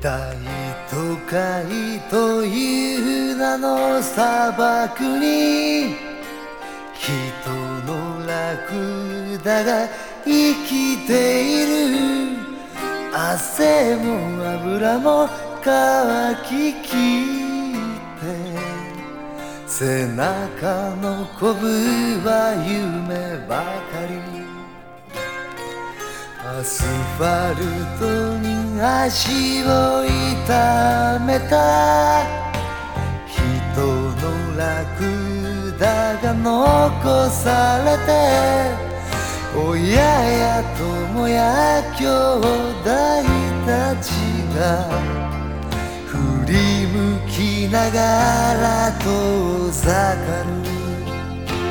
大都会という名の砂漠に人のラクダが生きている。汗も油も乾ききって背中のコブは夢ばかり。アスファルトに足を痛めた人のラクダが残されて、親や友や兄弟たちが振り向きながら遠ざかる。